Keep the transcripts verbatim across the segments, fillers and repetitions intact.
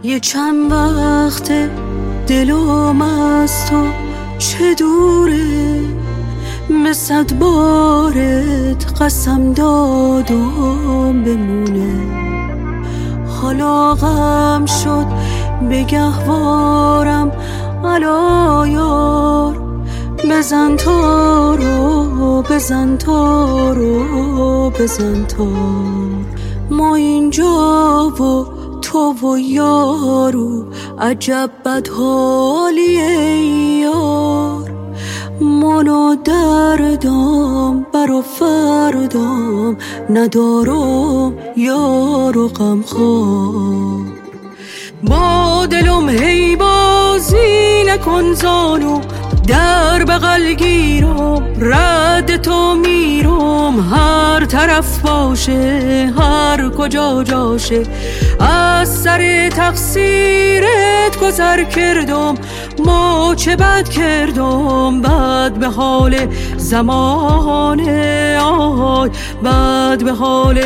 یه چند وقته دلم از تو چه دوره، به صد بارت قسم دادم بمونه. حالا غم شد به گهوارم الا یار، بزن تارو بزن تارو بزن تار. ما اینجا و تو و یارو عجب بد حالیه یار. منو دردم برا فردم ندارم یارو غمخوار. با دلم هی بازی نکن زانو، در بغل گیرم رد تو میرم. هر طرف باشه هر کجا جاشه، از سر تقصیرت گذر کردم. ما چه بد کردم، بد به حال زمانه، آی بد به حال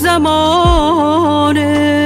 زمانه.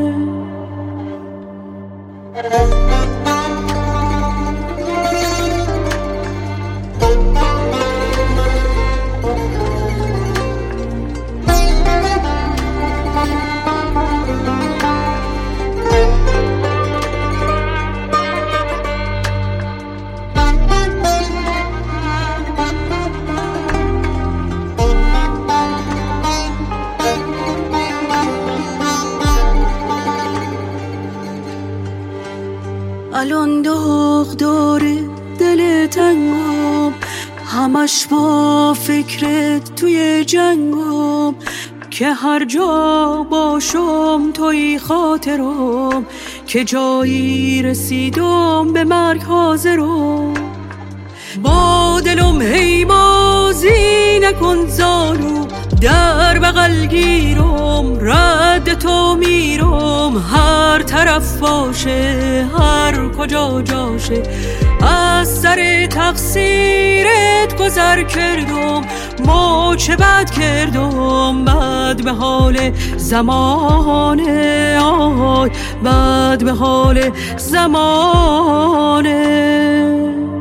الان داغ داره دل تنگم، همش با فکرت توی جنگم. که هر جا باشم توی خاطرم، که جایی رسیدم به مرگ حاضرم. با دلم هی بازی نکن زانو، در بغل گیرم رد تو میرم. هر طرف باشه هر کجا جاشه، از سر تقصیرت گذر کردم. ما چه بد کردم، بد به حال زمانه، آی بد به حال زمانه.